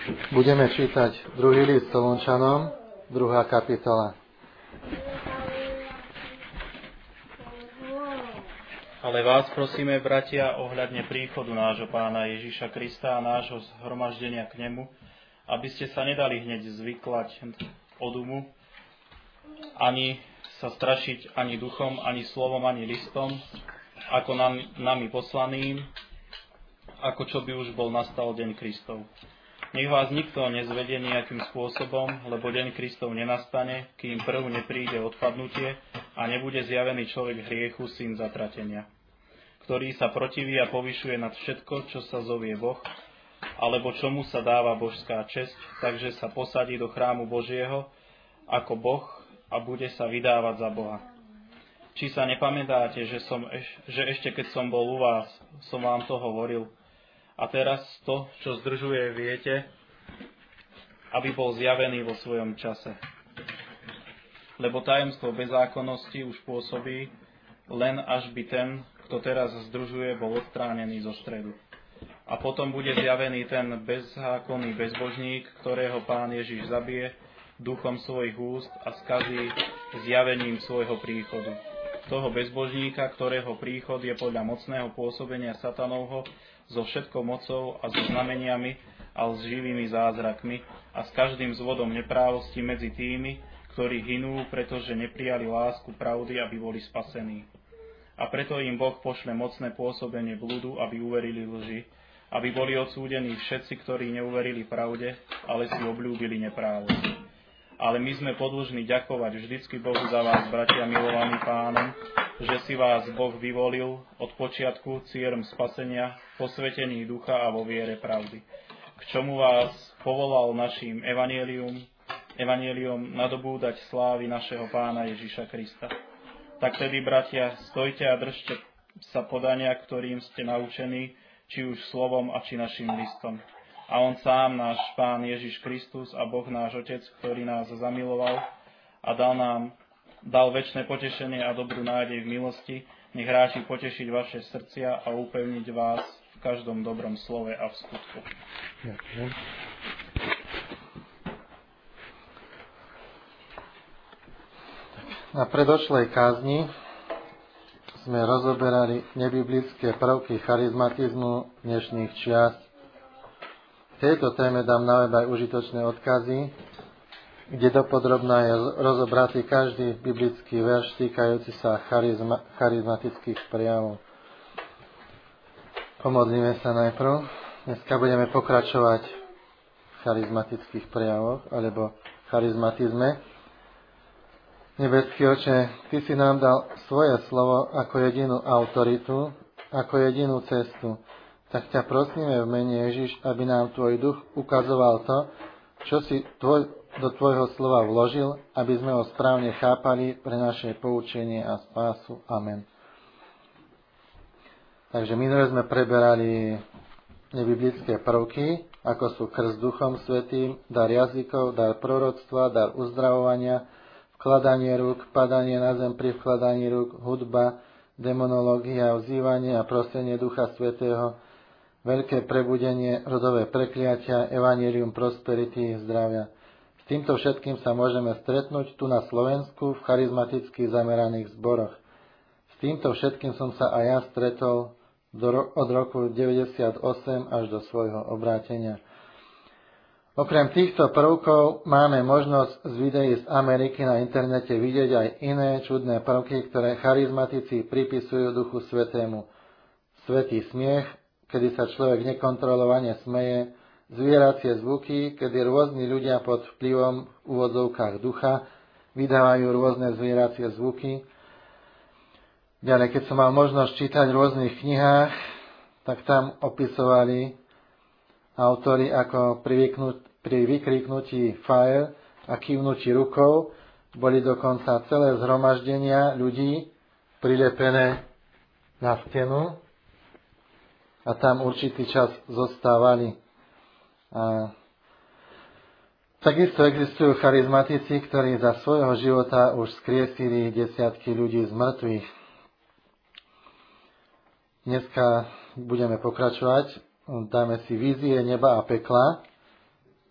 Budeme čítať druhý list Solunčanom, 2. kapitola. Ale vás prosíme, bratia, ohľadne príchodu nášho Pána Ježiša Krista a nášho zhromaždenia k nemu, aby ste sa nedali hneď zvyklať od umu, ani sa strašiť ani duchom, ani slovom, ani listom, ako nami poslaným, ako čo by už bol nastal deň Kristov. Nech vás nikto nezvedie nejakým spôsobom, lebo deň Kristov nenastane, kým prv nepríde odpadnutie a nebude zjavený človek hriechu, syn zatratenia, ktorý sa protiví a povyšuje nad všetko, čo sa zovie Boh, alebo čomu sa dáva božská česť, takže sa posadí do chrámu Božieho ako Boh a bude sa vydávať za Boha. Či sa nepamätáte, že ešte keď som bol u vás, som vám to hovoril, a teraz to, čo zdržuje, viete, aby bol zjavený vo svojom čase. Lebo tajomstvo bezzákonnosti už pôsobí, len až by ten, kto teraz združuje, bol odstránený zo stredu. A potom bude zjavený ten bezzákonný bezbožník, ktorého Pán Ježiš zabije duchom svojich úst a skazí zjavením svojho príchodu. Toho bezbožníka, ktorého príchod je podľa mocného pôsobenia satanovho, so všetkou mocou a so znameniami a s živými zázrakmi a s každým zvodom neprávosti medzi tými, ktorí hynú, pretože neprijali lásku pravdy, aby boli spasení. A preto im Boh pošle mocné pôsobenie blúdu, aby uverili lži, aby boli odsúdení všetci, ktorí neuverili pravde, ale si obľúbili neprávosť. Ale my sme podĺžni ďakovať vždycky Bohu za vás, bratia milovaní Pánom, že si vás Boh vyvolil od počiatku cieľom spasenia, posvetení ducha a vo viere pravdy, k čomu vás povolal naším evanjeliom nadobúdať slávy našeho Pána Ježiša Krista. Tak tedy, bratia, stojte a držte sa podania, ktorým ste naučení, či už slovom a či našim listom. A on sám, náš Pán Ježiš Kristus a Boh náš Otec, ktorý nás zamiloval a dal večné potešenie a dobrú nádej v milosti, nech ráči potešiť vaše srdcia a upevniť vás v každom dobrom slove a v skutku. Ďakujem. Na predošlej kázni sme rozoberali nebiblické prvky charizmatizmu dnešných čias. V tejto téme dám na web aj užitočné odkazy, kde dopodrobná je rozobratý každý biblický verš týkajúci sa charizmatických prejavov. Pomodlíme sa najprv. Dneska budeme pokračovať v charizmatických prejavoch alebo charizmatizme. Nebeský Oče, Ty si nám dal svoje slovo ako jedinú autoritu, ako jedinú cestu. Tak ťa prosíme v mene Ježiš, aby nám Tvoj duch ukazoval to, čo si do Tvojho slova vložil, aby sme ho správne chápali pre naše poučenie a spásu. Amen. Takže minule sme preberali nebiblické prvky, ako sú krst Duchom Svätým, dar jazykov, dar proroctva, dar uzdravovania, vkladanie rúk, padanie na zem pri vkladaní rúk, hudba, demonológia, vzývanie a prosenie Ducha Svätého, veľké prebudenie, rodové prekliatia, evanjelium prosperity, zdravia. S týmto všetkým sa môžeme stretnúť tu na Slovensku v charizmaticky zameraných zboroch. S týmto všetkým som sa aj ja stretol od roku 1998 až do svojho obrátenia. Okrem týchto prvkov máme možnosť z videí z Ameriky na internete vidieť aj iné čudné prvky, ktoré charizmatici pripisujú Duchu Svätému. Svätý smiech, kedy sa človek nekontrolovane smeje, zvieracie zvuky, kedy rôzni ľudia pod vplyvom v úvodzovkách ducha vydávajú rôzne zvieracie zvuky. Ďalej, keď som mal možnosť čítať v rôznych knihách, tak tam opisovali autori, ako pri vykriknutí fire a kývnutí rukou boli dokonca celé zhromaždenia ľudí prilepené na stenu a tam určitý čas zostávali. A takisto existujú charizmatici, ktorí za svojho života už skriesili desiatky ľudí z mŕtvych. Dneska budeme pokračovať. Dáme si vízie neba a pekla.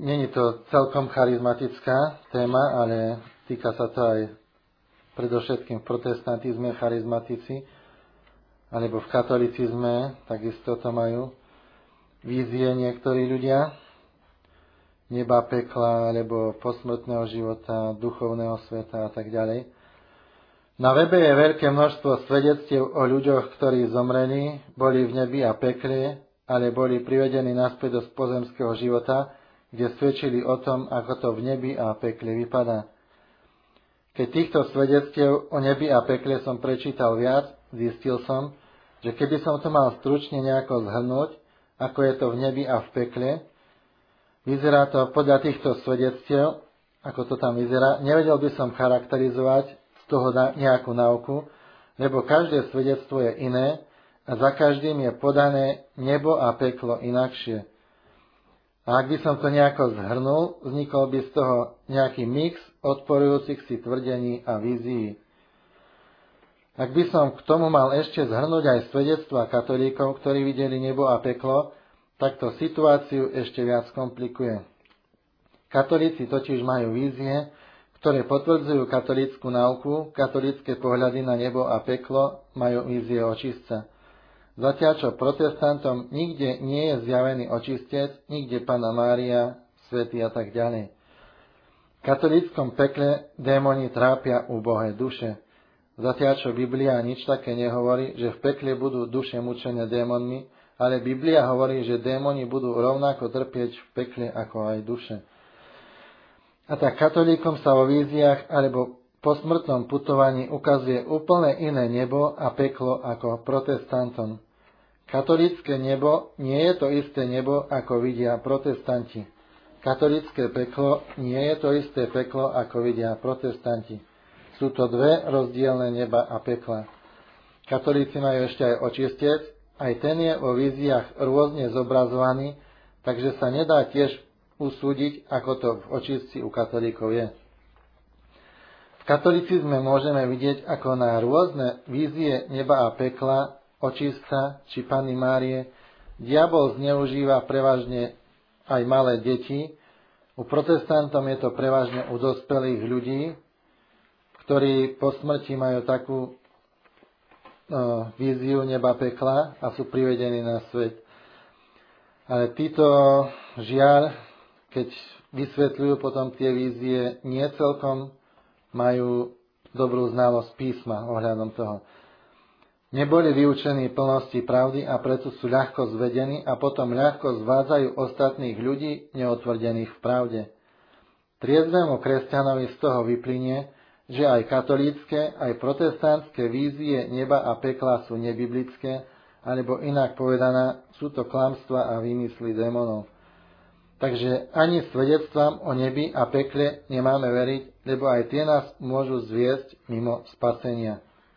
není to celkom charizmatická téma, ale týka sa to aj predovšetkým v protestantizme charizmatici, alebo v katolicizme, takisto to majú vízie niektorí ľudia, neba, pekla, alebo posmrtného života, duchovného sveta a tak ďalej. Na webe je veľké množstvo svedectiev o ľuďoch, ktorí zomreli, boli v nebi a pekle, ale boli privedení naspäť do pozemského života, kde svedčili o tom, ako to v nebi a pekle vypadá. Keď týchto svedectiev o nebi a pekle som prečítal viac, zistil som, že keby som to mal stručne nejako zhrnúť, ako je to v nebi a v pekle, vyzerá to podľa týchto svedectiev, ako to tam vyzerá, nevedel by som charakterizovať z toho nejakú náuku, lebo každé svedectvo je iné a za každým je podané nebo a peklo inakšie. A ak by som to nejako zhrnul, vznikol by z toho nejaký mix odporujúcich si tvrdení a vízií. Ak by som k tomu mal ešte zhrnúť aj svedectvá katolíkov, ktorí videli nebo a peklo, tak to situáciu ešte viac komplikuje. Katolíci totiž majú vízie, ktoré potvrdzujú katolícku náuku, katolícke pohľady na nebo a peklo majú vízie očistca. Zatiaľ čo protestantom nikde nie je zjavený očistec, nikde Panna Mária, svätý a tak ďalej. V katolíckom pekle démoni trápia úbohé duše. Zatiaľ čo Biblia nič také nehovorí, že v pekle budú duše mučené démonmi, ale Biblia hovorí, že démoni budú rovnako trpieť v pekle ako aj duše. A tak katolíkom sa vo víziách alebo posmrtnom putovaní ukazuje úplne iné nebo a peklo ako protestantom. Katolícke nebo nie je to isté nebo, ako vidia protestanti. Katolícke peklo nie je to isté peklo, ako vidia protestanti. Sú to dve rozdielne neba a pekla. Katolíci majú ešte aj očistec, aj ten je vo víziách rôzne zobrazovaný, takže sa nedá tiež usúdiť, ako to v očistci u katolíkov je. V katolicizme môžeme vidieť, ako na rôzne vízie neba a pekla, očistca či Panny Márie diabol zneužíva prevažne aj malé deti. U protestantom je to prevažne u dospelých ľudí, ktorí po smrti majú takú víziu neba pekla a sú privedení na svet. Ale títo žiaľ, keď vysvetľujú potom tie vízie, nie celkom majú dobrú znalosť písma ohľadom toho. Neboli vyučení plnosti pravdy a preto sú ľahko zvedení a potom ľahko zvádzajú ostatných ľudí neotvrdených v pravde. Triezvému kresťanovi z toho vyplynie, že aj katolícke, aj protestantské vízie neba a pekla sú nebiblické, alebo inak povedané, sú to klamstvá a výmysly démonov. Takže ani svedectvám o nebi a pekle nemáme veriť, lebo aj tie nás môžu zviesť mimo spasenia.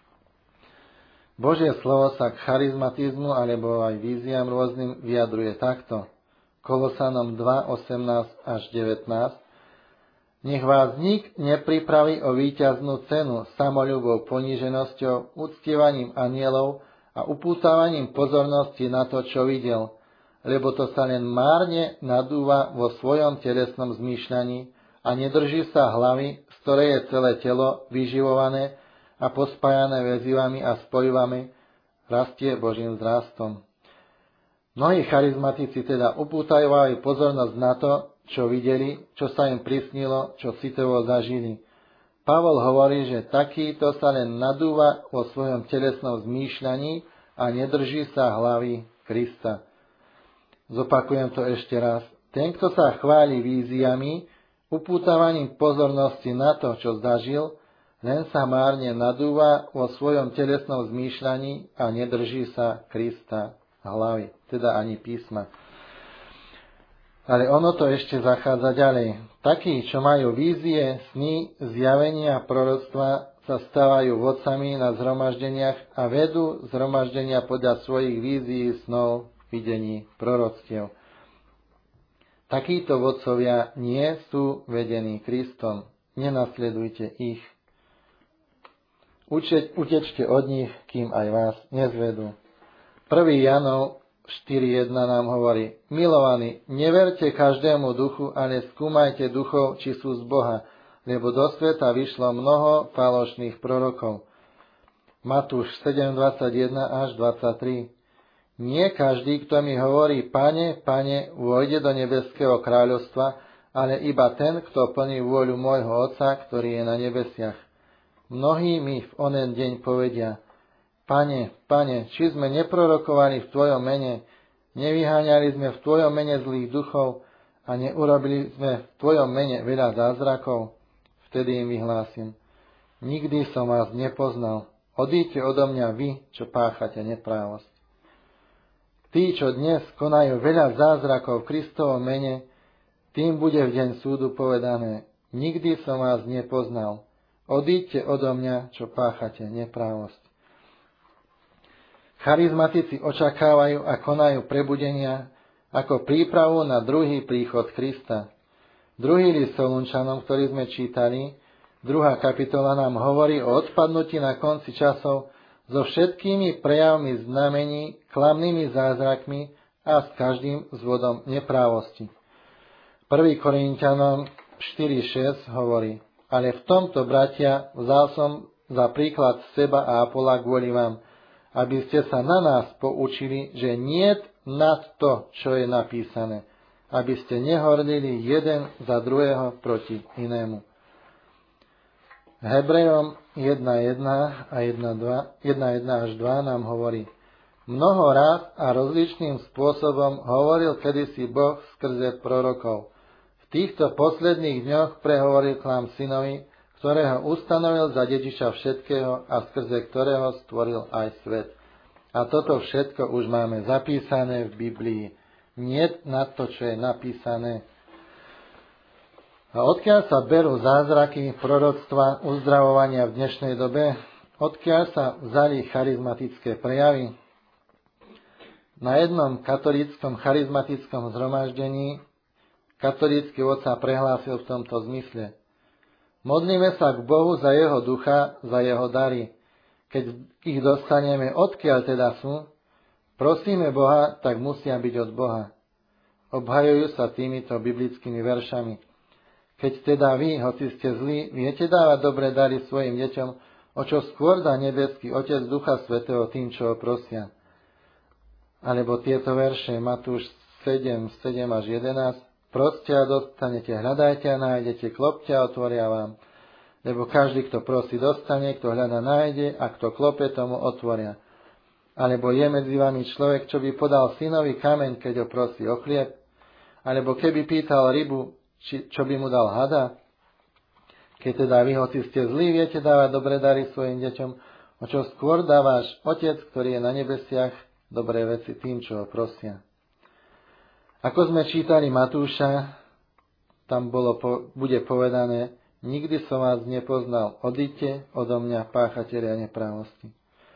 Božie slovo sa k charizmatizmu alebo aj víziám rôznym vyjadruje takto. Kolosanom 2, 18 až 19. Nech vás nik nepripraví o víťaznú cenu samoľubou poníženosťou, uctievaním anielov a upútavaním pozornosti na to, čo videl, lebo to sa len márne nadúva vo svojom telesnom zmýšľaní a nedrží sa hlavy, z ktorej je celé telo vyživované a pospájané väzivami a spojivami, rastie Božím vzrastom. Mnohí charizmatici teda upútajú pozornosť na to, čo videli, čo sa im prisnilo, čo citovo zažili. Pavol hovorí, že takýto sa len nadúva vo svojom telesnom zmýšľaní a nedrží sa hlavy Krista. Zopakujem to ešte raz. Ten, kto sa chváli víziami, upútavaním pozornosti na to, čo zažil, len sa márne nadúva vo svojom telesnom zmýšľaní a nedrží sa Krista hlavy, teda ani písma. Ale ono to ešte zachádza ďalej. Takí, čo majú vízie, sny, zjavenia, proroctva, sa stávajú vodcami na zhromaždeniach a vedú zhromaždenia podľa svojich vízií, snov, videní, proroctiev. Takíto vodcovia nie sú vedení Kristom. Nenasledujte ich. Utečte od nich, kým aj vás nezvedú. 1. Janov 4.1 nám hovorí: Milovaní, neverte každému duchu, ale skúmajte duchov, či sú z Boha, lebo do sveta vyšlo mnoho falošných prorokov. Matúš 7.21 až 23. Nie každý, kto mi hovorí, Pane, Pane, vojde do nebeského kráľovstva, ale iba ten, kto plní vôľu môjho Otca, ktorý je na nebesiach. Mnohí mi v onen deň povedia: Pane, Pane, či sme neprorokovali v Tvojom mene, nevyháňali sme v Tvojom mene zlých duchov a neurobili sme v Tvojom mene veľa zázrakov? Vtedy im vyhlásim: Nikdy som vás nepoznal. Odíďte odo mňa vy, čo páchate neprávosť. Tí, čo dnes konajú veľa zázrakov v Kristovom mene, tým bude v deň súdu povedané: Nikdy som vás nepoznal. Odíďte odo mňa, čo páchate neprávosť. Charizmatici očakávajú a konajú prebudenia ako prípravu na druhý príchod Krista. Druhý list Solunčanom, ktorý sme čítali, 2. kapitola nám hovorí o odpadnutí na konci časov so všetkými prejavmi znamení, klamnými zázrakmi a s každým zvodom neprávosti. 1. Korinťanom 4.6 hovorí: Ale v tomto, bratia, vzal som za príklad seba a Apola kvôli vám, aby ste sa na nás poučili, že niet nad to, čo je napísané, aby ste nehorlili jeden za druhého proti inému. Hebrejom 1.1 a 1.1 až 2 nám hovorí: Mnoho ráz a rozličným spôsobom hovoril kedysi Boh skrze prorokov. V týchto posledných dňoch prehovoril k nám synovi, ktorého ustanovil za dediča všetkého a skrze ktorého stvoril aj svet. A toto všetko už máme zapísané v Biblii. Niet na to, čo je napísané. A odkiaľ sa berú zázraky, proroctva, uzdravovania v dnešnej dobe? Odkiaľ sa vzali charizmatické prejavy? Na jednom katolíckom charizmatickom zhromaždení katolícky otca prehlásil v tomto zmysle: Modlíme sa k Bohu za jeho ducha, za jeho dary. Keď ich dostaneme, odkiaľ teda sú, prosíme Boha, tak musia byť od Boha. Obhajujú sa týmito biblickými veršami. Keď teda vy, hoci ste zlí, viete dávať dobré dary svojim deťom, o čo skôr dá nebeský Otec Ducha Svätého tým, čo ho prosia. Alebo tieto verše, Matúš 7 až 11, proste a dostanete, hľadajte a nájdete, klopte a otvoria vám. Lebo každý, kto prosí, dostane, kto hľada, nájde, a kto klope, tomu otvoria. Alebo je medzi vami človek, čo by podal synovi kameň, keď ho prosí o chlieb? Alebo keby pýtal rybu, čo by mu dal hada? Keď teda vy, hoci ste zlí, viete dávať dobré dary svojim deťom, o čo skôr dá váš Otec, ktorý je na nebesiach, dobré veci tým, čo ho prosia. Ako sme čítali Matúša, tam bude povedané: Nikdy som vás nepoznal, odíďte odo mňa, páchatelia neprávosti.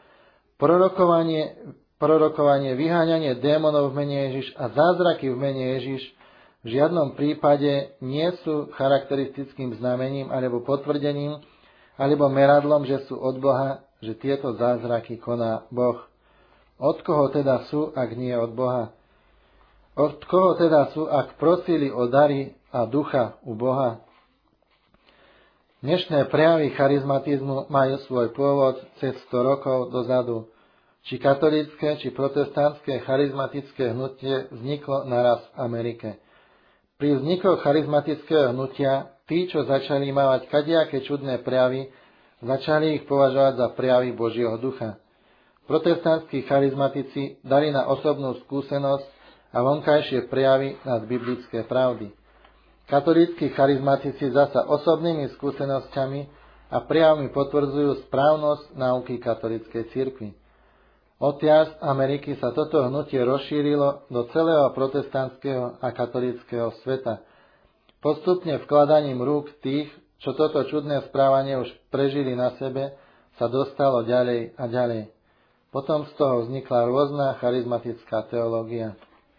Prorokovanie, vyháňanie démonov v mene Ježiš a zázraky v mene Ježiš v žiadnom prípade nie sú charakteristickým znamením alebo potvrdením alebo meradlom, že sú od Boha, že tieto zázraky koná Boh. Od koho teda sú, ak nie od Boha? Od koho teda sú, ak prosili o dary a ducha u Boha? Dnešné prejavy charizmatizmu majú svoj pôvod cez 100 rokov dozadu. Či katolícke, či protestantské charizmatické hnutie vzniklo naraz v Amerike. Pri vzniku charizmatického hnutia tí, čo začali mávať kadejaké čudné prejavy, začali ich považovať za prejavy Božieho ducha. Protestantskí charizmatici dali na osobnú skúsenosť a vonkajšie prejavy nad biblické pravdy. Katolícki charizmatici zasa osobnými skúsenosťami a prejavmi potvrdzujú správnosť náuky katolíckej cirkvi. Odtiaľ z Ameriky sa toto hnutie rozšírilo do celého protestantského a katolíckeho sveta. Postupne vkladaním rúk tých, čo toto čudné správanie už prežili na sebe, sa dostalo ďalej a ďalej. Potom z toho vznikla rôzna charizmatická teológia.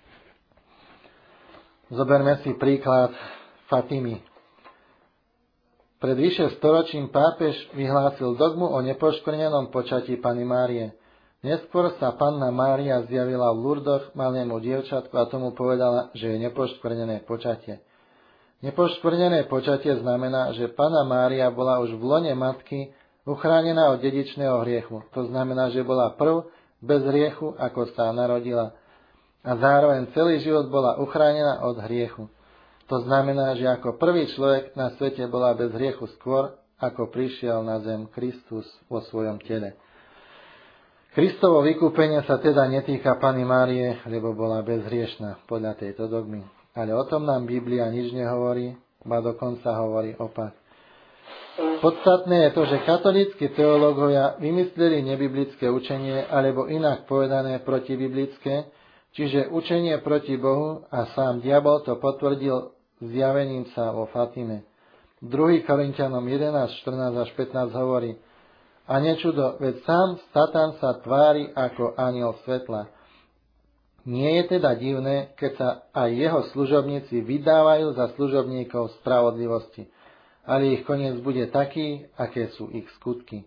Zoberme si príklad Fatimy. Pred vyše storočím pápež vyhlásil dogmu o nepoškvrnenom počatí Panny Márie. Neskôr sa panna Mária zjavila v Lurdoch malému dievčatku a tomu povedala, že je nepoškvrnené počatie. Nepoškvrnené počatie znamená, že panna Mária bola už v lone matky uchránená od dedičného hriechu. To znamená, že bola prv bez hriechu, ako sa narodila. A zároveň celý život bola uchránená od hriechu. To znamená, že ako prvý človek na svete bola bez hriechu skôr, ako prišiel na zem Kristus vo svojom tele. Kristovo vykúpenie sa teda netýka Panny Márie, lebo bola bezhriešna podľa tejto dogmy. Ale o tom nám Biblia nič nehovorí, ba dokonca hovorí opak. Podstatné je to, že katolícki teológovia vymysleli nebiblické učenie, alebo inak povedané protibiblické, čiže učenie proti Bohu, a sám diabol to potvrdil zjavením sa vo Fatime. 2. Korinťanom 11, 14 až 15 hovorí: A nečudo, veď sám Satan sa tvári ako anjel svetla. Nie je teda divné, keď sa aj jeho služobníci vydávajú za služobníkov spravodlivosti, ale ich koniec bude taký, aké sú ich skutky.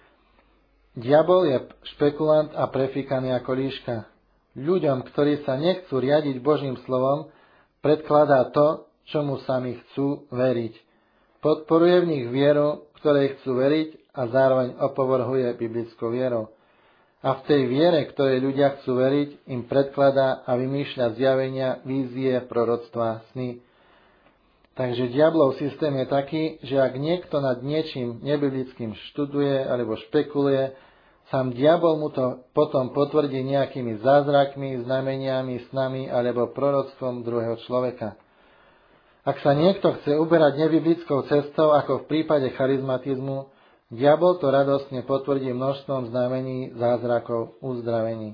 Diabol je špekulant a prefíkaný ako líška. Ľuďom, ktorí sa nechcú riadiť Božím slovom, predkladá to, čomu sami chcú veriť. Podporuje v nich vieru, ktorej chcú veriť, a zároveň opovrhuje biblickou vierou. A v tej viere, ktorej ľudia chcú veriť, im predkladá a vymýšľa zjavenia, vízie, proroctvá, sny. Takže diablov systém je taký, že ak niekto nad niečím nebiblickým študuje alebo špekuluje, sám diabol mu to potom potvrdí nejakými zázrakmi, znameniami, snami alebo proroctvom druhého človeka. Ak sa niekto chce uberať nebiblickou cestou, ako v prípade charizmatizmu, diabol to radostne potvrdí množstvom znamení, zázrakov, uzdravení.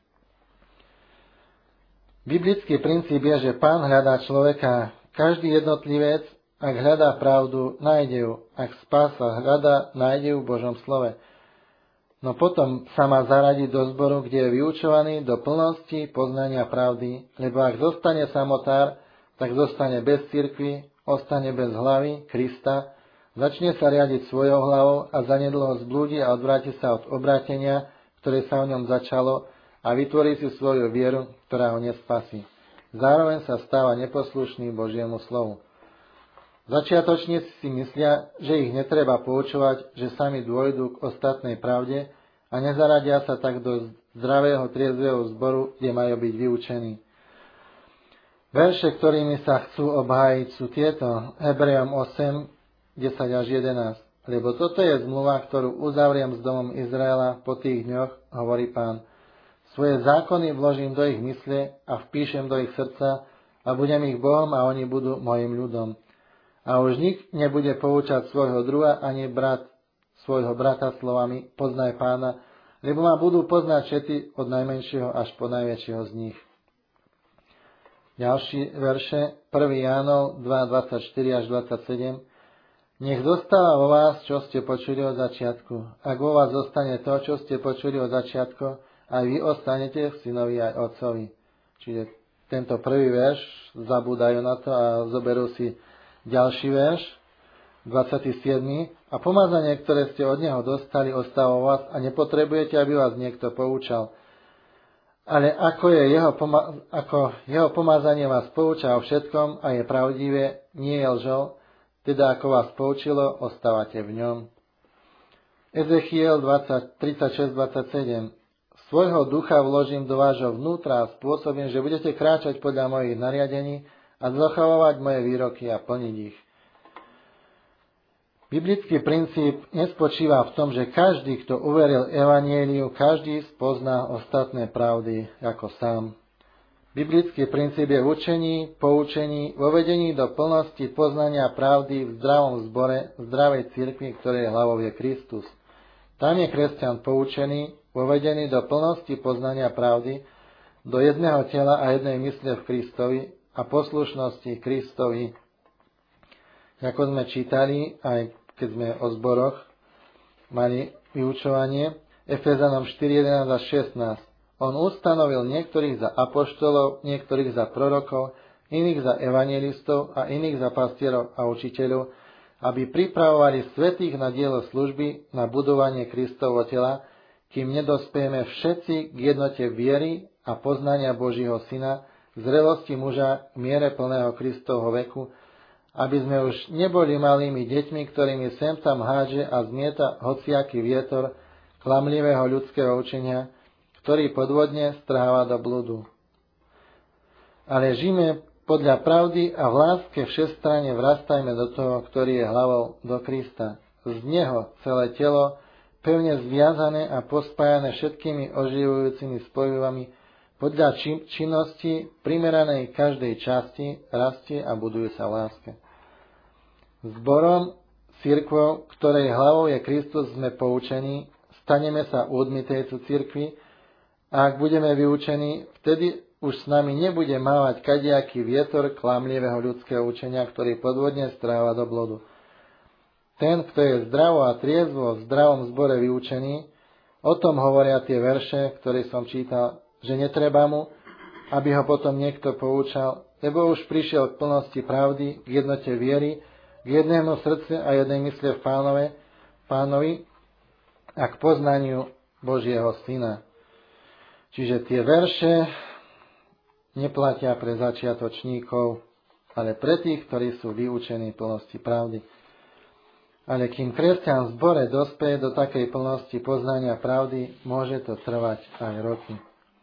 Biblický princíp je, že Pán hľadá človeka. Každý jednotlivec, ak hľadá pravdu, nájde ju. Ak spása hľadá, nájde ju v Božom slove. No potom sa má zaradiť do zboru, kde je vyučovaný do plnosti poznania pravdy, lebo ak zostane samotár, tak zostane bez cirkvi, ostane bez hlavy, Krista, začne sa riadiť svojou hlavou a zanedlho zblúdi a odvráti sa od obrátenia, ktoré sa v ňom začalo, a vytvorí si svoju vieru, ktorá ho nespasí. Zároveň sa stáva neposlušný Božiemu slovu. Začiatočníci si myslia, že ich netreba poučovať, že sami dôjdu k ostatnej pravde a nezaradia sa tak do zdravého, triezveho zboru, kde majú byť vyučení. Verše, ktorými sa chcú obhájiť, sú tieto: Hebrejom 8, 10 až 11. Lebo toto je zmluva, ktorú uzavriem s domom Izraela po tých dňoch, hovorí Pán. Svoje zákony vložím do ich mysle a vpíšem do ich srdca a budem ich Bohom a oni budú mojim ľudom. A už nik nebude poučať svojho druha ani svojho brata slovami poznaj Pána, lebo ma budú poznať všetci od najmenšieho až po najväčšieho z nich. Ďalší verše, 1. Jánov 2, 24 až 27. Nech zostáva vo vás, čo ste počuli od začiatku. Ak vo vás zostane to, čo ste počuli od začiatku, aj vy ostanete v synovi aj otcovi. Čiže tento prvý verš zabúdajú na to a zoberú si ďalší verš, 27. A pomazanie, ktoré ste od neho dostali, ostáva vo vás a nepotrebujete, aby vás niekto poučal. Ale ako jeho pomazanie vás pouča o všetkom a je pravdivé, nie je lžou, teda ako vás poučilo, ostávate v ňom. Ezechiel 36-27. Svojho ducha vložím do vášho vnútra a spôsobím, že budete kráčať podľa mojich nariadení a zachovávať moje výroky a plniť ich. Biblický princíp nespočíva v tom, že každý, kto uveril evanjeliu, každý spozná ostatné pravdy ako sám. Biblický princíp je v učení, poučení, vo vedení do plnosti poznania pravdy v zdravom zbore, v zdravej cirkvi, ktorej hlavou je Kristus. Tam je kresťan poučený, uvedený do plnosti poznania pravdy, do jedného tela a jednej mysle v Kristovi a poslušnosti Kristovi. Ako sme čítali, aj keď sme o zboroch mali vyučovanie, Efezanom 4, 11 a 16. On ustanovil niektorých za apoštolov, niektorých za prorokov, iných za evanjelistov a iných za pastierov a učiteľov, aby pripravovali svätých na dielo služby, na budovanie Kristovho tela, kým nedospejeme všetci k jednote viery a poznania Božího Syna, k zrelosti muža, k miere plného Kristovho veku, aby sme už neboli malými deťmi, ktorými sem tam hádže a zmieta hociaký vietor klamlivého ľudského učenia, ktorý podvodne strháva do bludu. Ale žijme podľa pravdy a v láske všestranne vrastajme do toho, ktorý je hlavou, do Krista. Z neho celé telo, pevne zviazané a pospájané všetkými oživujúcimi spojivami, podľa činnosti primeranej každej časti, rastie a buduje sa v láske. Zborom, cirkvou, ktorej hlavou je Kristus, sme poučení, staneme sa údmi tejto cirkvi a ak budeme vyučení, vtedy už s nami nebude mávať kadejaký vietor klamlivého ľudského učenia, ktorý podvodne stráva do blodu. Ten, kto je zdravo a triezvo v zdravom zbore vyučený, o tom hovoria tie verše, ktoré som čítal, že netreba mu, aby ho potom niekto poučal, lebo už prišiel k plnosti pravdy, k jednote viery, k jednému srdcu a jednej mysle v Pánovi a k poznaniu Božieho Syna. Čiže tie verše neplatia pre začiatočníkov, ale pre tých, ktorí sú vyučení plnosti pravdy. Ale kým kresťan v zbore dospeje do takej plnosti poznania pravdy, môže to trvať aj roky.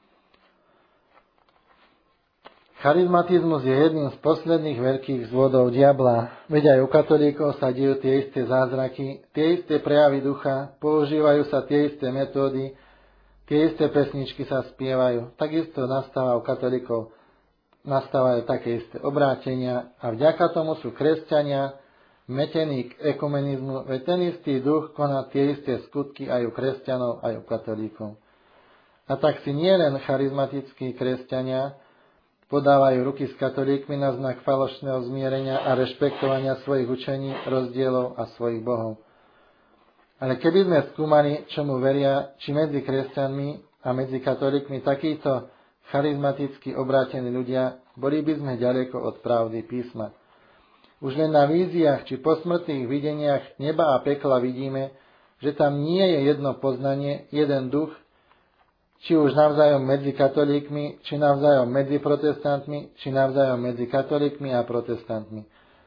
Charizmatizmus je jedným z posledných veľkých zvodov diabla, veď aj u katolíkov sa dejú tie isté zázraky, tie isté prejavy ducha, používajú sa tie isté metódy, tie isté pesničky sa spievajú. Takisto nastáva u katolíkov, nastávajú také isté obrátenia a vďaka tomu sú kresťania metení k ekumenizmu, veď ten istý duch koná tie isté skutky aj u kresťanov, aj u katolíkov. A tak si nie len charizmatickí kresťania podávajú ruky s katolíkmi na znak falošného zmierenia a rešpektovania svojich učení, rozdielov a svojich bohov. Ale keby sme skúmali, čomu veria, či medzi kresťanmi a medzi katolíkmi takíto charizmaticky obrátení ľudia, boli by sme ďaleko od pravdy písma. Už len na víziách či posmrtných videniach neba a pekla vidíme, že tam nie je jedno poznanie, jeden duch, či už navzájom medzi katolíkmi, či navzájom medzi protestantmi, či navzájom medzi katolíkmi a protestantmi.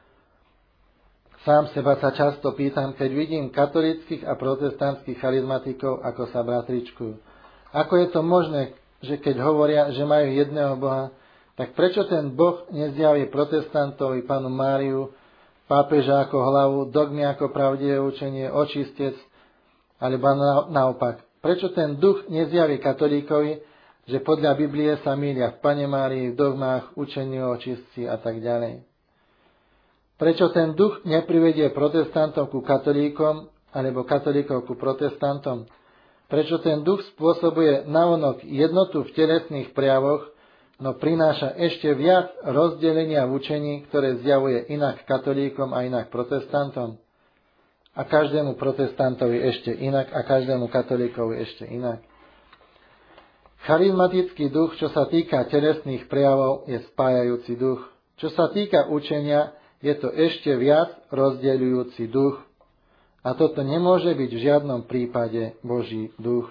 Sám seba sa často pýtam, keď vidím katolíckych a protestantských charizmatikov, ako sa bratričkujú. Ako je to možné, že keď hovoria, že majú jedného Boha, tak prečo ten Boh nezjaví protestantovi Pannu Máriu, pápeža ako hlavu, dogmy ako pravdivé učenie, očistec, alebo naopak? Prečo ten duch nezjaví katolíkovi, že podľa Biblie sa mýlia v Panne Márii, v dogmách, učení o očistci a tak ďalej? Prečo ten duch neprivedie protestantov ku katolíkom, alebo katolíkov ku protestantom? Prečo ten duch spôsobuje navonok jednotu v telesných prejavoch, no prináša ešte viac rozdelenia v učení, ktoré zjavuje inak katolíkom a inak protestantom? A každému protestantovi ešte inak a každému katolíkovi ešte inak. Charizmatický duch, čo sa týka telesných prejavov, je spájajúci duch. Čo sa týka učenia, je to ešte viac rozdeľujúci duch. A toto nemôže byť v žiadnom prípade Boží duch.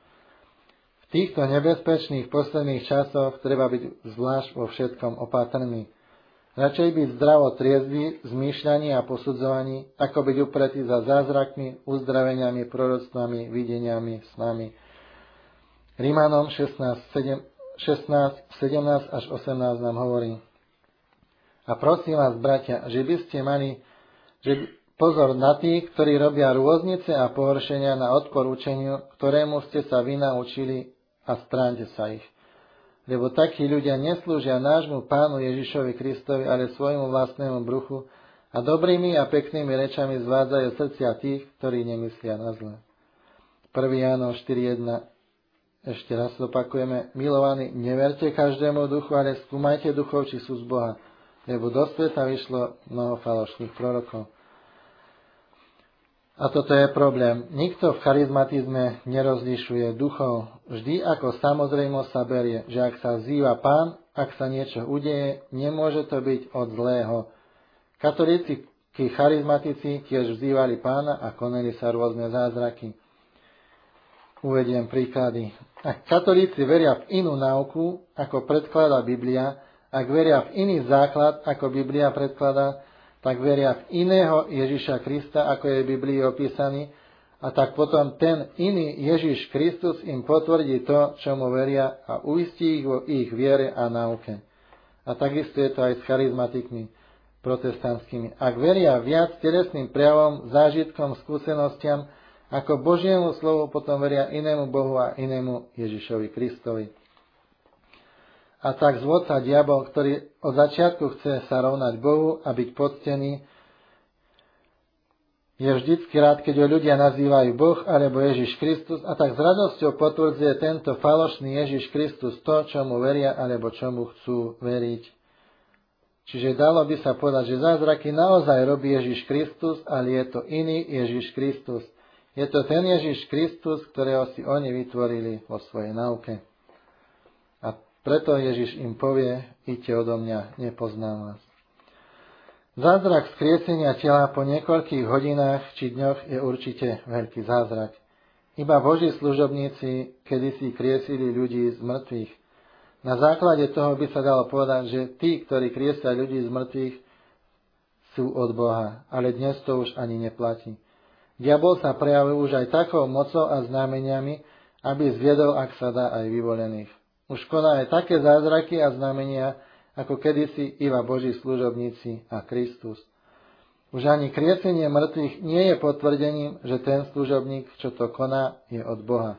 V týchto nebezpečných posledných časoch treba byť zvlášť vo všetkom opatrný. Radšej byť zdravo triezvy v zmýšľaní a posudzovaní, ako byť upretý za zázrakmi, uzdraveniami, proroctvami, videniami, snami. Rímanom 16, 17 až 18 nám hovorí: A prosím vás, bratia, že by ste mali pozor na tých, ktorí robia rôznice a pohoršenia na odpor učeniu, ktorému ste sa vy naučili, a stráňte sa ich. Lebo takí ľudia neslúžia nášmu Pánu Ježišovi Kristovi, ale svojmu vlastnému bruchu a dobrými a peknými rečami zvádzajú srdcia tých, ktorí nemyslia na zle. 1. Jánov 4.1. Ešte raz opakujeme: Milovaní, neverte každému duchu, ale skúmajte duchov, či sú z Boha, lebo do sveta vyšlo mnoho falošných prorokov. A toto je problém. Nikto v charizmatizme nerozlišuje duchov. Vždy ako samozrejmosť sa berie, že ak sa vzýva Pán, ak sa niečo udeje, nemôže to byť od zlého. Katolíci charizmatici tiež vzývali Pána a konali sa rôzne zázraky. Uvediem príklady. Ak katolíci veria v inú náuku, ako predkladá Biblia, ak veria v iný základ, ako Biblia predkladá, tak veria v iného Ježiša Krista, ako je v Biblii opísaný, a tak potom ten iný Ježiš Kristus im potvrdí to, čomu veria a uistí ich vo ich viere a náuke. A takisto je to aj s charizmatikmi protestantskými. Ak veria viac telesným prejavom, zážitkom, skúsenostiam, ako Božiemu slovu, potom veria inému Bohu a inému Ježišovi Kristovi. A tak zvodca diabol, ktorý od začiatku chce sa rovnať Bohu a byť poctený, je vždycky rád, keď ho ľudia nazývajú Boh alebo Ježiš Kristus, a tak s radosťou potvrdzuje tento falošný Ježiš Kristus to, čomu veria alebo čomu chcú veriť. Čiže dalo by sa povedať, že zázraky naozaj robí Ježiš Kristus, ale je to iný Ježiš Kristus. Je to ten Ježiš Kristus, ktorého si oni vytvorili vo svojej náuke. A preto Ježiš im povie, idte odo mňa, nepoznám vás. Zázrak vzkriesenia tela po niekoľkých hodinách či dňoch je určite veľký zázrak. Iba Boží služobníci kedysi kriesili ľudí z mŕtvych. Na základe toho by sa dalo povedať, že tí, ktorí kriesia ľudí z mŕtvych, sú od Boha, ale dnes to už ani neplatí. Diabol sa prejavil už aj takou mocou a znameniami, aby zviedol, ak sa dá, aj vyvolených. Už koná aj také zázraky a znamenia, ako kedysi iba Boží služobníci a Kristus. Už ani kriesenie mŕtvych nie je potvrdením, že ten služobník, čo to koná, je od Boha.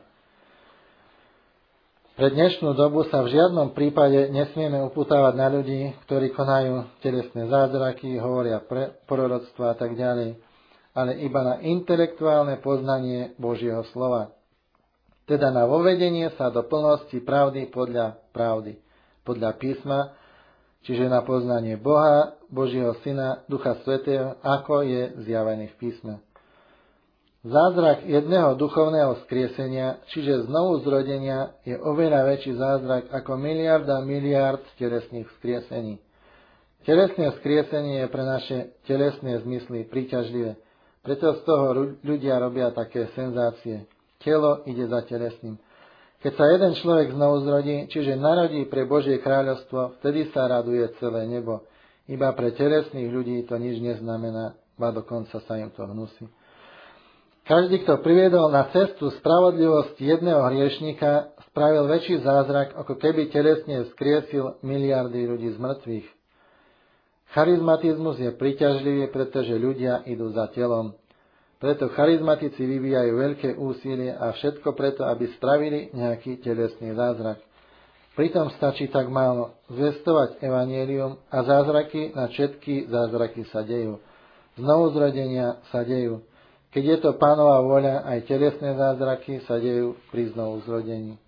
Pre dnešnú dobu sa v žiadnom prípade nesmieme upútavať na ľudí, ktorí konajú telesné zázraky, hovoria proroctva a tak ďalej, ale iba na intelektuálne poznanie Božieho slova. Teda na vovedenie sa do plnosti pravdy podľa písma, čiže na poznanie Boha, Božieho Syna, Ducha Svätého, ako je zjavený v písme. Zázrak jedného duchovného vzkriesenia, čiže znovu zrodenia, je oveľa väčší zázrak ako miliard telesných vzkriesení. Telesné vzkriesenie je pre naše telesné zmysly príťažlivé, preto z toho ľudia robia také senzácie. Telo ide za telesným. Keď sa jeden človek znovu zrodí, čiže narodí pre Božie kráľovstvo, vtedy sa raduje celé nebo. Iba pre telesných ľudí to nič neznamená, ba dokonca sa im to hnusí. Každý, kto priviedol na cestu spravodlivosti jedného hriešnika, spravil väčší zázrak, ako keby telesne vzkriesil miliardy ľudí z mŕtvych. Charizmatizmus je príťažlivý, pretože ľudia idú za telom. Preto charizmatici vyvíjajú veľké úsilie a všetko preto, aby spravili nejaký telesný zázrak. Pritom stačí tak málo zvestovať evanjelium a zázraky na všetky zázraky sa dejú. Znovuzrodenia sa dejú. Keď je to Pánova vôľa, aj telesné zázraky sa dejú pri znovuzrodení.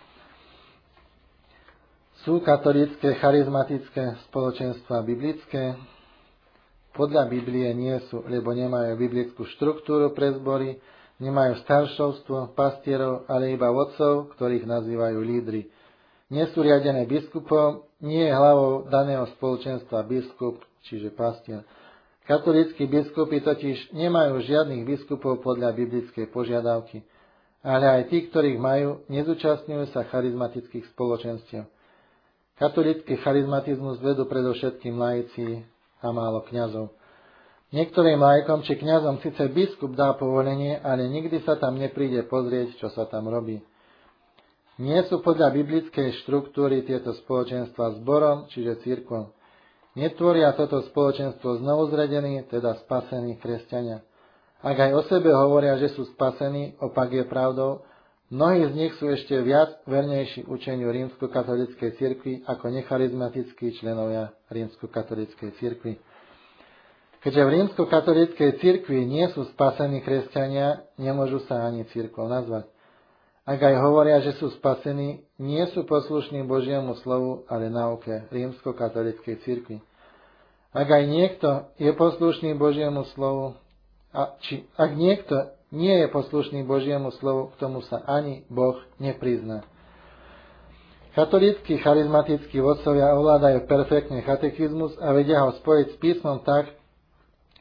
Sú katolícke charizmatické spoločenstva biblické? Podľa Biblie nie sú, lebo nemajú biblickú štruktúru pre zbory, nemajú staršovstvo, pastierov, ale iba vodcov, ktorých nazývajú lídri. Nie sú riadené biskupom, nie je hlavou daného spoločenstva biskup, čiže pastier. Katolícki biskupy totiž nemajú žiadnych biskupov podľa biblickej požiadavky, ale aj tí, ktorých majú, nezúčastňujú sa charizmatických spoločenstiev. Katolícky charizmatizmus vedú predovšetkým laici a málo kňazov. Niektorým laikom či kňazom síce biskup dá povolenie, ale nikdy sa tam nepríde pozrieť, čo sa tam robí. Nie sú podľa biblickej štruktúry tieto spoločenstva zborom, čiže cirkvom. Netvoria toto spoločenstvo znovuzredení, teda spasení kresťania. Ak aj o sebe hovoria, že sú spasení, opak je pravdou, mnohí z nich sú ešte viac vernejší učeniu rímskokatolíckej cirkvi ako necharizmatickí členovia rímskokatolíckej cirkvi. Keďže v rímskokatolíckej cirkvi nie sú spasení kresťania, nemôžu sa ani cirkvou nazvať. Ak aj hovoria, že sú spasení, nie sú poslušní Božiemu slovu, ale náuke rímskokatolíckej cirkvi. Ak aj niekto je poslušný Božiemu slovu, ak niekto nie je poslušný Božiemu slovu, k tomu sa ani Boh neprizná. Katolícki charizmatickí vodcovia ovládajú perfektne katechizmus a vedia ho spojiť s písmom tak,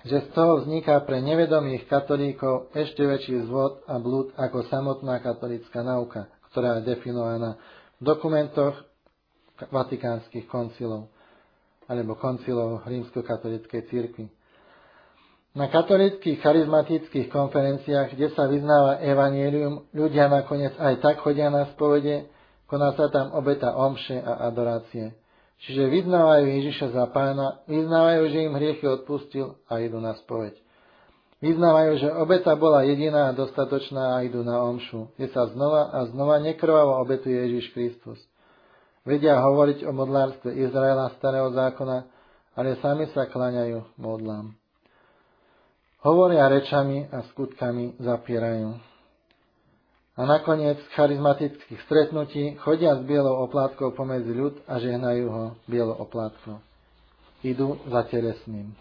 že z toho vzniká pre nevedomých katolíkov ešte väčší zvod a blúd ako samotná katolícka nauka, ktorá je definovaná v dokumentoch vatikánskych koncilov alebo koncilov rímskokatolíckej cirkvi. Na katolíckych charizmatických konferenciách, kde sa vyznáva evanjelium, ľudia nakoniec aj tak chodia na spovede, koná sa tam obeta omše a adorácie. Čiže vyznávajú Ježiša za pána, vyznávajú, že im hriechy odpustil a idú na spoveď. Vyznávajú, že obeta bola jediná a dostatočná a idú na omšu, kde sa znova a znova nekrvavo obetuje Ježiš Kristus. Vedia hovoriť o modlárstve Izraela starého zákona, ale sami sa kláňajú modlám. Hovoria rečami a skutkami zapierajú. A nakoniec z charizmatických stretnutí chodia s bielou oplátkou pomedzi ľud a žehnajú ho bielou oplátkou. Idú za telesným.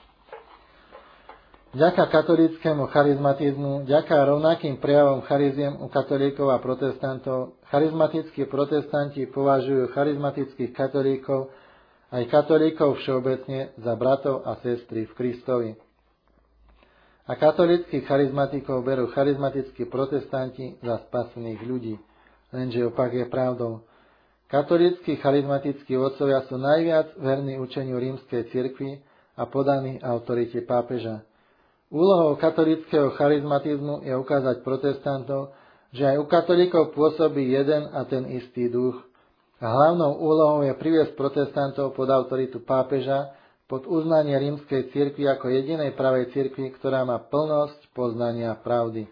Vďaka katolíckému charizmatizmu, vďaka rovnakým prejavom chariziem u katolíkov a protestantov, charizmatickí protestanti považujú charizmatických katolíkov aj katolíkov všeobecne za bratov a sestry v Kristovi. A katolíckych charizmatikov berú charizmatickí protestanti za spasených ľudí. Lenže opak je pravdou. Katolíckí charizmatickí vodcovia sú najviac verní učeniu rímskej cirkvi a podaní autorite pápeža. Úlohou katolíckeho charizmatizmu je ukázať protestantov, že aj u katolíkov pôsobí jeden a ten istý duch. A hlavnou úlohou je priviesť protestantov pod autoritu pápeža, pod uznanie rímskej cirkvi ako jedinej pravej cirkvi, ktorá má plnosť poznania pravdy.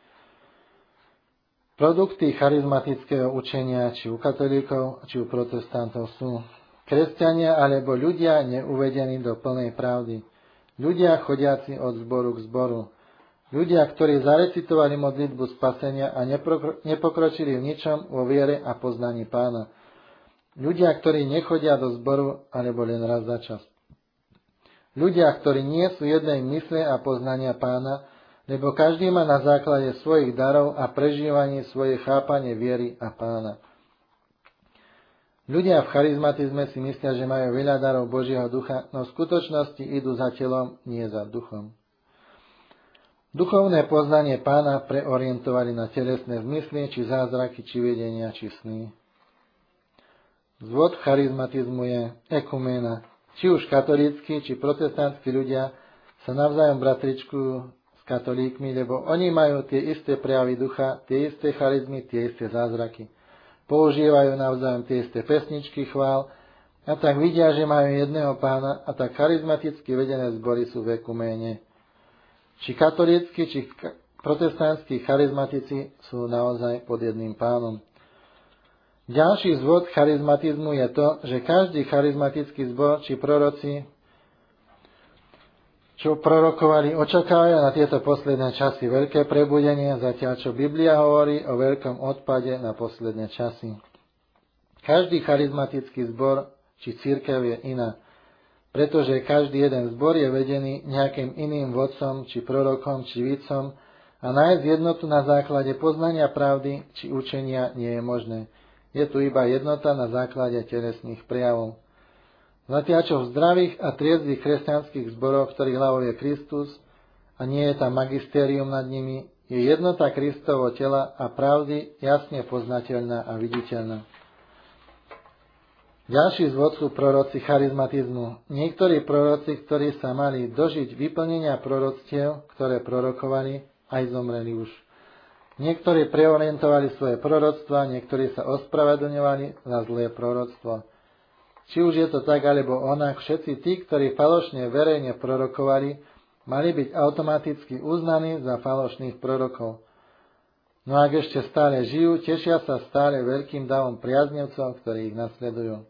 Produkty charizmatického učenia, či u katolíkov, či u protestantov sú kresťania alebo ľudia neuvedení do plnej pravdy. Ľudia chodiaci od zboru k zboru. Ľudia, ktorí zarecitovali modlitbu spasenia a nepokročili v ničom vo viere a poznaní pána. Ľudia, ktorí nechodia do zboru alebo len raz za čas. Ľudia, ktorí nie sú jednej mysle a poznania pána, lebo každý má na základe svojich darov a prežívanie svoje chápanie viery a pána. Ľudia v charizmatizme si myslia, že majú veľa darov Božieho ducha, no v skutočnosti idú za telom, nie za duchom. Duchovné poznanie pána preorientovali na telesné zmysly, či zázraky, či videnia, či sny. Zvod charizmatizmu je ekuména. Či už katolícky, či protestantskí ľudia sa navzájom bratričkujú s katolíkmi, lebo oni majú tie isté prejavy ducha, tie isté charizmy, tie isté zázraky. Používajú navzájom tie isté pesničky chvál a tak vidia, že majú jedného pána a tak charizmaticky vedené zbory sú v ekuméne. Či katolícky, či protestantskí charizmatici sú naozaj pod jedným pánom. Ďalší zvod charizmatizmu je to, že každý charizmatický zbor či proroci, čo prorokovali, očakávajú na tieto posledné časy veľké prebudenie, zatiaľ čo Biblia hovorí o veľkom odpade na posledné časy. Každý charizmatický zbor či cirkev je iná, pretože každý jeden zbor je vedený nejakým iným vodcom či prorokom či vidcom a nájsť jednotu na základe poznania pravdy či učenia nie je možné. Je tu iba jednota na základe telesných prejavov. Zatiaľ čo v zdravých a triezvých kresťanských zboroch, ktorých hlavou je Kristus a nie je tam magistérium nad nimi, je jednota Kristovho tela a pravdy jasne poznateľná a viditeľná. Ďalší zvod sú proroci charizmatizmu. Niektorí proroci, ktorí sa mali dožiť vyplnenia proroctiev, ktoré prorokovali, aj zomreli už. Niektorí preorientovali svoje proroctva, niektorí sa ospravedlňovali za zlé proroctvo. Či už je to tak, alebo onak, všetci tí, ktorí falošne verejne prorokovali, mali byť automaticky uznaní za falošných prorokov. No ak ešte stále žijú, tešia sa stále veľkým davom priaznivcov, ktorí ich nasledujú.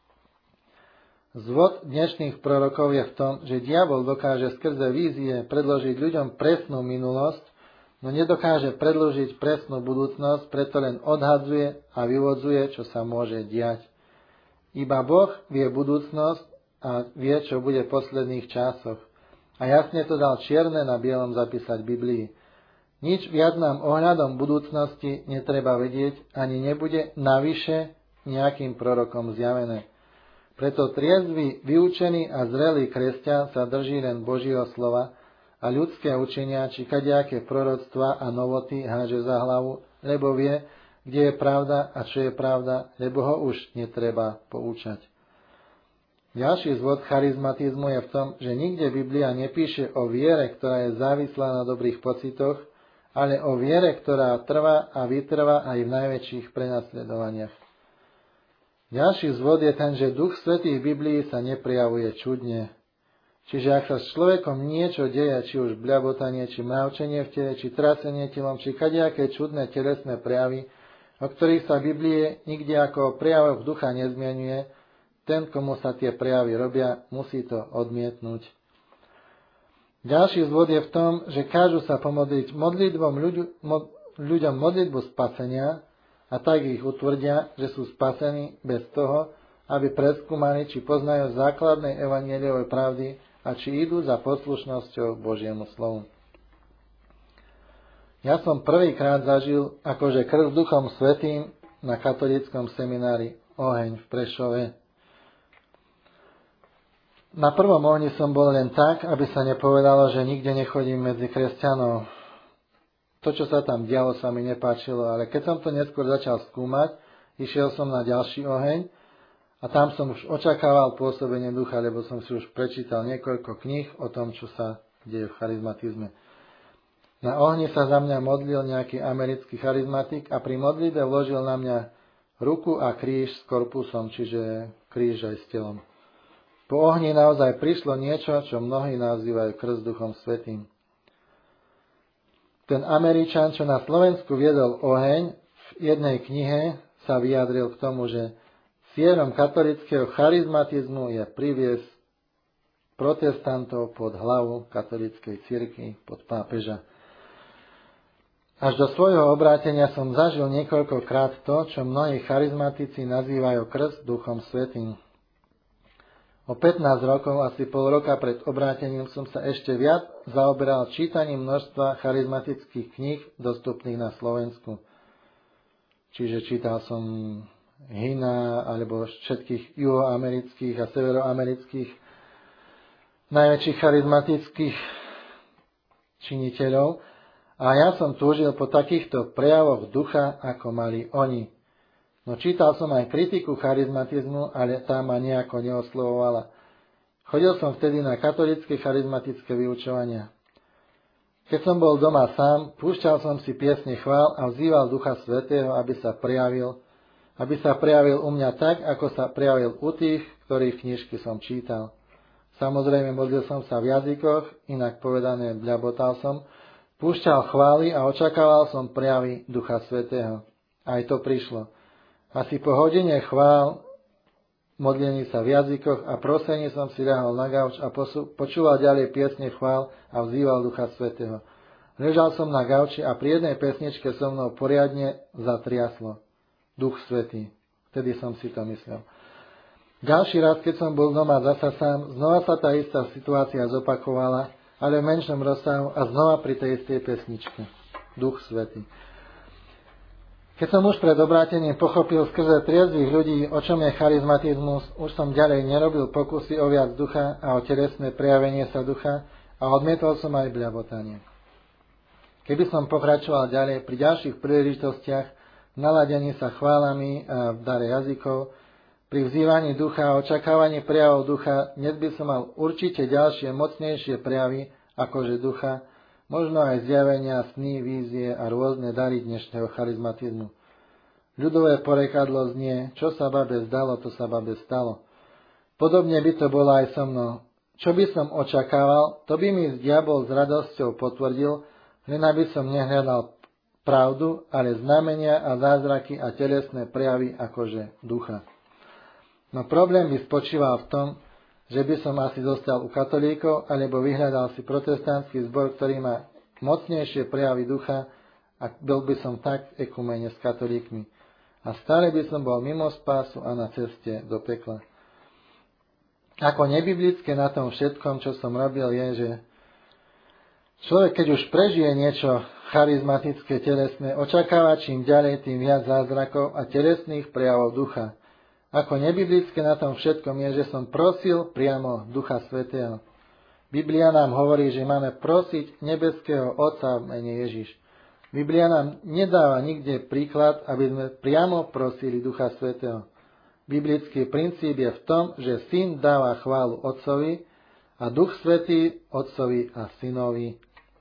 Zvod dnešných prorokov je v tom, že diabol dokáže skrze vízie predložiť ľuďom presnú minulosť, no nedokáže predložiť presnú budúcnosť, preto len odhadzuje a vyvodzuje, čo sa môže diať. Iba Boh vie budúcnosť a vie, čo bude v posledných časoch. A jasne to dal čierne na bielom zapísať v Biblii. Nič viac nám ohľadom budúcnosti netreba vedieť, ani nebude navyše nejakým prorokom zjavené. Preto triezvy, vyučený a zrelý kresťan sa drží len Božieho slova a ľudské učenia, či kadejaké proroctva a novoty háže za hlavu, lebo vie, kde je pravda a čo je pravda, lebo ho už netreba poučať. Ďalší zvod charizmatizmu je v tom, že nikde Biblia nepíše o viere, ktorá je závislá na dobrých pocitoch, ale o viere, ktorá trvá a vytrvá aj v najväčších prenasledovaniach. Ďalší zvod je ten, že Duch Svätý v Biblii sa neprejavuje čudne. Čiže ak sa s človekom niečo deje, či už bľabotanie, či mravčenie v tele, či trasenie telom, či kadejaké čudné telesné prejavy, o ktorých sa v Biblii nikde ako o prejavoch ducha nezmienuje, ten, komu sa tie prejavy robia, musí to odmietnúť. Ďalší zvod je v tom, že kážu sa pomodliť ľuďom modlitbu spasenia a tak ich utvrdia, že sú spasení bez toho, aby preskúmali, či poznajú základnej evanjeliovej pravdy a či idú za poslušnosťou Božiemu slovu. Ja som prvýkrát zažil akože krst Duchom Svätým na katolíckom seminári Oheň v Prešove. Na prvom ohni som bol len tak, aby sa nepovedalo, že nikde nechodím medzi kresťanov. To, čo sa tam dialo, sa mi nepáčilo, ale keď som to neskôr začal skúmať, išiel som na ďalší oheň a tam som už očakával pôsobenie ducha, lebo som si už prečítal niekoľko kníh o tom, čo sa deje v charizmatizme. Na ohni sa za mňa modlil nejaký americký charizmatik a pri modlitbe vložil na mňa ruku a kríž s korpusom, čiže kríž aj s telom. Po ohni naozaj prišlo niečo, čo mnohí nazývajú krst Duchom Svätým. Ten Američan, čo na Slovensku viedol oheň, v jednej knihe sa vyjadril k tomu, že cieľom katolického charizmatizmu je priviesť protestantov pod hlavu katolíckej cirkvi, pod pápeža. Až do svojho obrátenia som zažil niekoľkokrát to, čo mnohí charizmatici nazývajú krst Duchom Svätým. O 15 rokov, asi pol roka pred obrátením, som sa ešte viac zaoberal čítaním množstva charizmatických kníh dostupných na Slovensku. Čiže čítal som Hina alebo všetkých juhoamerických a severoamerických najväčších charizmatických činiteľov a ja som túžil po takýchto prejavoch ducha, ako mali oni. No čítal som aj kritiku charizmatizmu, ale tá ma nejako neoslovovala. Chodil som vtedy na katolícke charizmatické vyučovania. Keď som bol doma sám, púšťal som si piesne chvál a vzýval Ducha Svätého, aby sa prejavil u mňa tak, ako sa prejavil u tých, ktorých knižky som čítal. Samozrejme, modlil som sa v jazykoch, inak povedané, bľabotal som, púšťal chvály a očakával som prejavy Ducha Svätého. Aj to prišlo. Asi po hodine chvál, modlení sa v jazykoch a prosení som si ľahol na gauč a počúval ďalej piesne chvál a vzýval Ducha Svätého. Ležal som na gauči a pri jednej pesničke so mnou poriadne zatriaslo. Duch Svätý. Vtedy som si to myslel. Ďalší raz, keď som bol doma zasa sám, znova sa tá istá situácia zopakovala, ale v menšom rozsahu a znova pri tej istej pesničke. Duch Svätý. Keď som už pred obrátením pochopil skrze triezvých ľudí, o čom je charizmatizmus, už som ďalej nerobil pokusy o viac ducha a o telesné prejavenie sa ducha a odmietol som aj bľabotanie. Keby som pokračoval ďalej pri ďalších príležitostiach, naladení sa chválami a v dare jazykov, pri vzývaní ducha a očakávaní prejavov ducha, dnes by som mal určite ďalšie mocnejšie prejavy akože ducha, možno aj zjavenia, sny, vízie a rôzne dary dnešného charizmatizmu. Ľudové porekadlo znie, čo sa babe zdalo, to sa babe stalo. Podobne by to bolo aj so mnou. Čo by som očakával, to by mi diabol s radosťou potvrdil, len aby som nehľadal pravdu, ale znamenia a zázraky a telesné prejavy akože ducha. No problém by spočíval v tom, že by som asi zostal u katolíkov, alebo vyhľadal si protestantský zbor, ktorý má mocnejšie prejavy ducha a bol by som tak v ekumene s katolíkmi. A stále by som bol mimo spásu a na ceste do pekla. Ako nebiblické na tom všetkom, čo som robil, je, že človek, keď už prežije niečo charizmatické, telesné, očakáva čím ďalej, tým viac zázrakov a telesných prejavov ducha. Ako nebiblické na tom všetkom je, že som prosil priamo Ducha Svätého. Biblia nám hovorí, že máme prosiť nebeského Otca v mene Ježiš. Biblia nám nedáva nikde príklad, aby sme priamo prosili Ducha Svätého. Biblický princíp je v tom, že Syn dáva chválu Otcovi a Duch Svätý Otcovi a Synovi.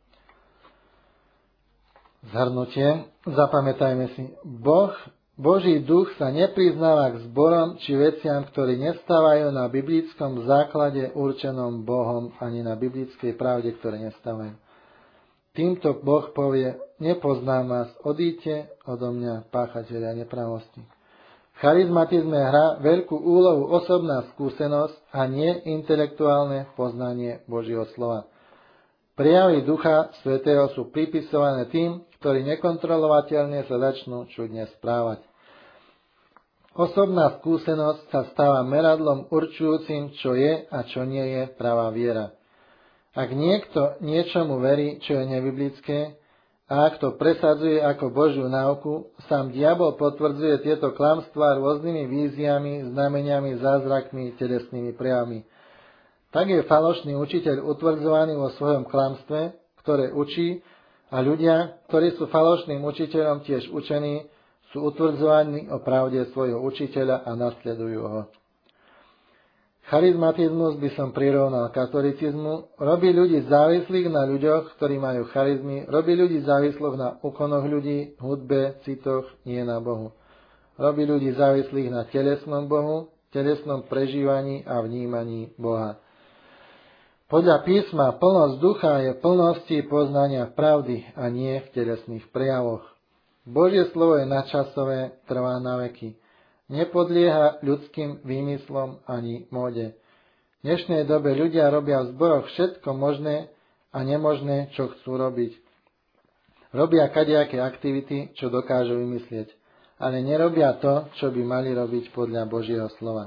Zhrnutie. Zapamätajme si. Boží duch sa nepriznáva k zborom či veciam, ktorí nestávajú na biblickom základe určenom Bohom, ani na biblickej pravde, ktoré nestávajú. Týmto Boh povie, nepoznám vás, odíďte odo mňa, páchatelia nepravosti. V charizmatizme hrá veľkú úlohu osobná skúsenosť a nie intelektuálne poznanie Božieho slova. Prejavy Ducha Svätého sú pripisované tým, ktorí nekontrolovateľne sa začnú čudne správať. Osobná skúsenosť sa stáva meradlom určujúcim, čo je a čo nie je pravá viera. Ak niekto niečomu verí, čo je nebiblické, a ak to presadzuje ako Božiu náuku, sám diabol potvrdzuje tieto klamstvá rôznymi víziami, znameniami, zázrakmi, telesnými prejavmi. Tak je falošný učiteľ utvrdzovaný vo svojom klamstve, ktoré učí, a ľudia, ktorí sú falošným učiteľom tiež učení, sú utvrdzovaní o pravde svojho učiteľa a nasledujú ho. Charizmatizmus by som prirovnal katolicizmu, robí ľudí závislých na ľuďoch, ktorí majú charizmy, robí ľudí závislých na úkonoch ľudí, hudbe, citoch, nie na Bohu. Robí ľudí závislých na telesnom Bohu, telesnom prežívaní a vnímaní Boha. Podľa písma plnosť ducha je plnosti poznania pravdy a nie v telesných prejavoch. Božie slovo je nadčasové, trvá na veky. Nepodlieha ľudským výmyslom ani móde. V dnešnej dobe ľudia robia v zboroch všetko možné a nemožné, čo chcú robiť. Robia kadejaké aktivity, čo dokážu vymyslieť, ale nerobia to, čo by mali robiť podľa Božieho slova.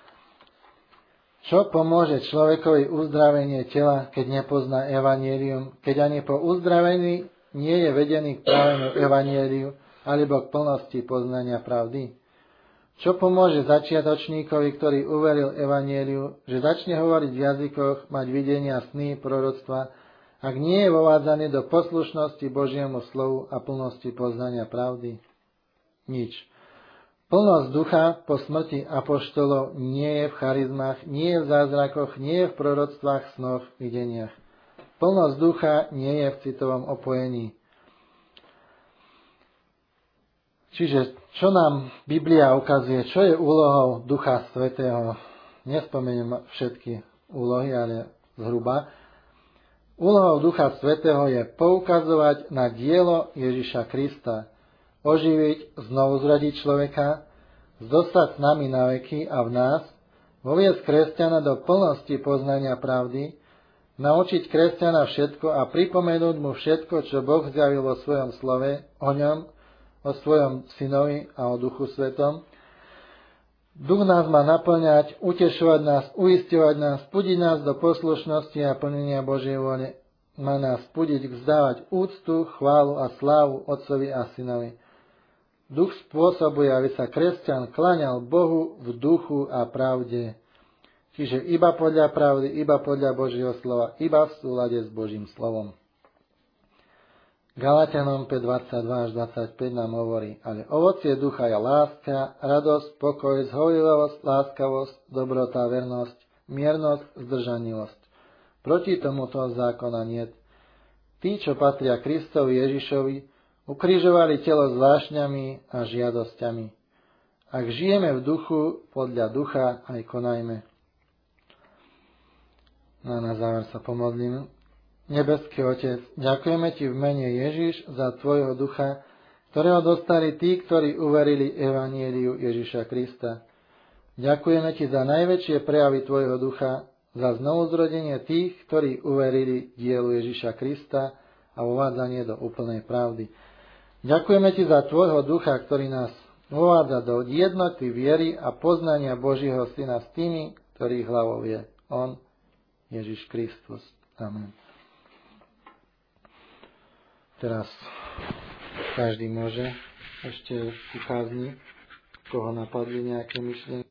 Čo pomôže človekovi uzdravenie tela, keď nepozná evanjelium, keď ani po uzdravení nie je vedený k pravému evanjeliu alebo k plnosti poznania pravdy? Čo pomôže začiatočníkovi, ktorý uveril evanjeliu, že začne hovoriť v jazykoch, mať videnia, sny, proroctva, ak nie je vovádzaný do poslušnosti Božiemu slovu a plnosti poznania pravdy? Nič. Plnosť ducha po smrti apoštolov nie je v charizmách, nie je v zázrakoch, nie je v proroctvách, snoch, videniach. Plnosť ducha nie je v citovom opojení. Čiže, čo nám Biblia ukazuje, čo je úlohou Ducha Svätého? Nespomeniem všetky úlohy, ale zhruba. Úlohou Ducha Svätého je poukazovať na dielo Ježiša Krista, oživiť, znovu zrodiť človeka, zostať s nami na veky a v nás, voviesť kresťana do plnosti poznania pravdy, naučiť kresťana všetko a pripomenúť mu všetko, čo Boh zjavil vo svojom slove, o ňom, o svojom synovi a o Duchu Svetom. Duch nás má naplňať, utešovať nás, uisťovať nás, pudiť nás do poslušnosti a plnenia Božej vôle. Má nás pudiť vzdávať úctu, chválu a slávu Otcovi a Synovi. Duch spôsobuje, aby sa kresťan klaňal Bohu v duchu a pravde. Čiže iba podľa pravdy, iba podľa Božieho slova, iba v súlade s Božím slovom. Galatianom 5:22 až 25 nám hovorí, ale ovocie ducha je láska, radosť, pokoj, zhovilosť, láskavosť, dobrota, vernosť, miernosť, zdržanlivosť. Proti tomuto zákona niet. Tí, čo patria Kristovi Ježišovi, ukrižovali telo s vášňami a žiadosťami. Ak žijeme v duchu, podľa ducha aj konajme. No na záver sa pomodlím. Nebeský Otec, ďakujeme Ti v mene Ježiš za Tvojho ducha, ktorého dostali tí, ktorí uverili evanjeliu Ježiša Krista. Ďakujeme Ti za najväčšie prejavy Tvojho ducha, za znovuzrodenie tých, ktorí uverili dielu Ježiša Krista a uvádzanie do úplnej pravdy. Ďakujeme Ti za Tvojho ducha, ktorý nás uvádza do jednoty viery a poznania Božieho Syna s tými, ktorých hlavou je On, Ježiš Kristus. Amen. Teraz každý môže ešte ukázni, koho napadli nejaké myšlienky.